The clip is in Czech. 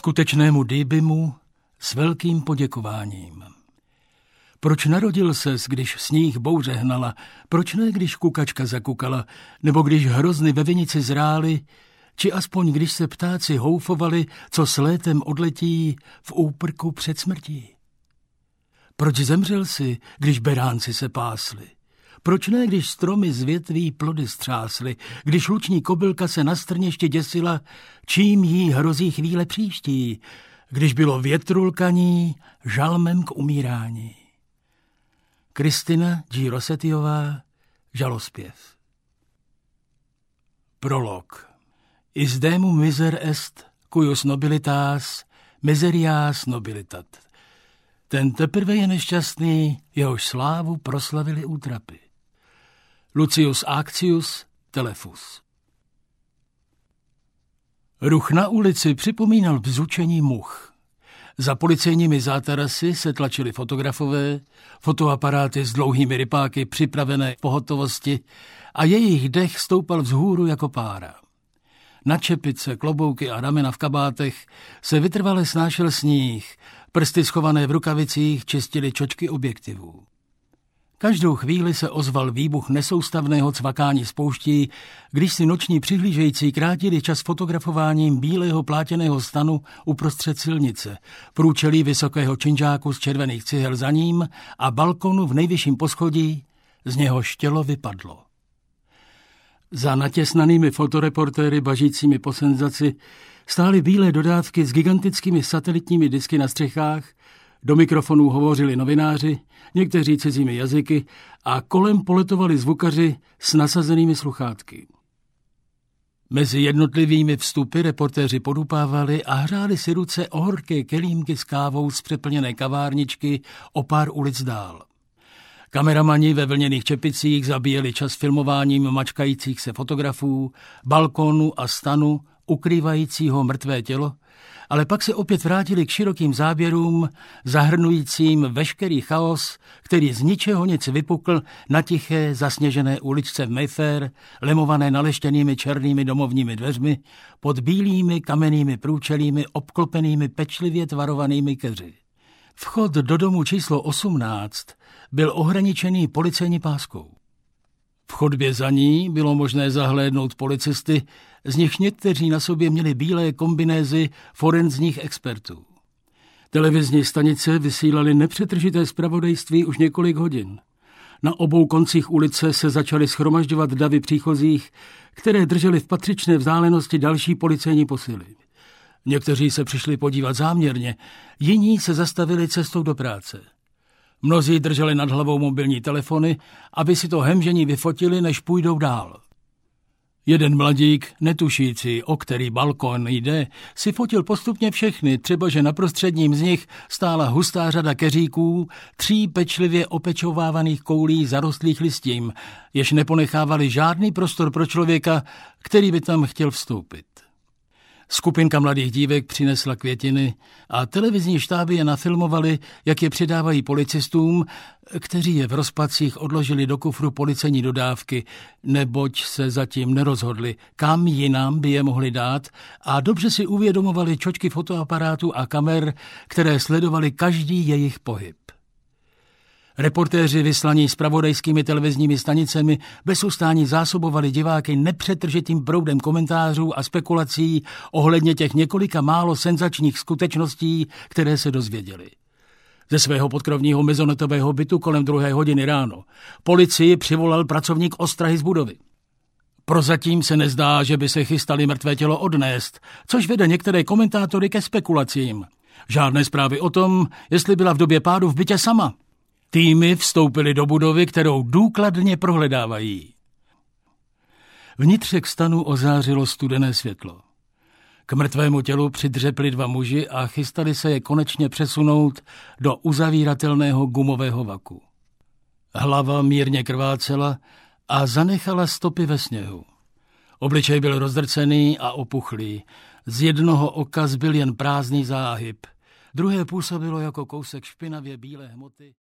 skutečnému Dybymu s velkým poděkováním. Proč narodil ses, když sníh bouře hnala, proč ne, když kukačka zakukala, nebo když hrozny ve vinici zrály, či aspoň když se ptáci houfovali, co s létem odletí v úprku před smrtí? Proč zemřel si, když beránci se pásli? Proč ne, když stromy z větví plody střásly, když luční kobylka se na strněště děsila, čím jí hrozí chvíle příští, když bylo větrulkaní žalmem k umírání? Kristina G. Rossettiová, Žalospěv. Prolog. Is demum miser est, cuius nobilitas, miserias nobilitat. Ten teprve je nešťastný, jehož slávu proslavili útrapy. Lucius Accius, Telefus. Ruch na ulici připomínal bzučení much. Za policejními zátarasy se tlačili fotografové, fotoaparáty s dlouhými rypáky připravené v pohotovosti a jejich dech stoupal vzhůru jako pára. Na čepice, klobouky a ramena v kabátech se vytrvale snášel sníh, prsty schované v rukavicích čistily čočky objektivů. Každou chvíli se ozval výbuch nesoustavného cvakání spouští, když si noční přihlížející krátili čas fotografováním bílého plátěného stanu uprostřed silnice, průčelí vysokého činžáku z červených cihel za ním a balkonu v nejvyšším poschodí, z něhož tělo vypadlo. Za natěsnanými fotoreportéry bažícími po senzaci stály bílé dodávky s gigantickými satelitními disky na střechách, do mikrofonů hovořili novináři, někteří cizími jazyky a kolem poletovali zvukaři s nasazenými sluchátky. Mezi jednotlivými vstupy reportéři podupávali a hřáli si ruce o horké kelímky s kávou z přeplněné kavárničky o pár ulic dál. Kameramani ve vlněných čepicích zabíjeli čas filmováním mačkajících se fotografů, balkónu a stanu ukrývajícího mrtvé tělo, ale pak se opět vrátili k širokým záběrům, zahrnujícím veškerý chaos, který z ničeho nic vypukl na tiché zasněžené uličce v Mayfair, lemované naleštěnými černými domovními dveřmi, pod bílými kamennými průčelími obklopenými pečlivě tvarovanými keři. Vchod do domu číslo 18 byl ohraničený policejní páskou. V chodbě za ní bylo možné zahlédnout policisty, z nichž někteří na sobě měli bílé kombinézy forenzních expertů. Televizní stanice vysílaly nepřetržité zpravodajství už několik hodin. Na obou koncích ulice se začaly shromažďovat davy příchozích, které držely v patřičné vzdálenosti další policejní posily. Někteří se přišli podívat záměrně, jiní se zastavili cestou do práce. Mnozí drželi nad hlavou mobilní telefony, aby si to hemžení vyfotili, než půjdou dál. Jeden mladík, netušící, o který balkon jde, si fotil postupně všechny, třeba že na prostředním z nich stála hustá řada keříků, 3 pečlivě opečovávaných koulí zarostlých listím, jež neponechávali žádný prostor pro člověka, který by tam chtěl vstoupit. Skupinka mladých dívek přinesla květiny a televizní štáby je nafilmovali, jak je předávají policistům, kteří je v rozpacích odložili do kufru policejní dodávky, neboť se zatím nerozhodli, kam jinam by je mohli dát a dobře si uvědomovali čočky fotoaparátů a kamer, které sledovali každý jejich pohyb. Reportéři vyslaní zpravodajskými televizními stanicemi bez ustání zásobovali diváky nepřetržitým proudem komentářů a spekulací ohledně těch několika málo senzačních skutečností, které se dozvěděli. Ze svého podkrovního mezonetového bytu kolem 2 hodiny ráno policii přivolal pracovník ostrahy z budovy. Prozatím se nezdá, že by se chystali mrtvé tělo odnést, což vede některé komentátory ke spekulacím. Žádné zprávy o tom, jestli byla v době pádu v bytě sama. Týmy vstoupily do budovy, kterou důkladně prohledávají. Vnitřek stanu ozářilo studené světlo. K mrtvému tělu přidřepli 2 muži a chystali se je konečně přesunout do uzavíratelného gumového vaku. Hlava mírně krvácela a zanechala stopy ve sněhu. Obličej byl rozdrcený a opuchlý. Z jednoho oka zbyl jen prázdný záhyb. Druhé působilo jako kousek špinavě bílé hmoty.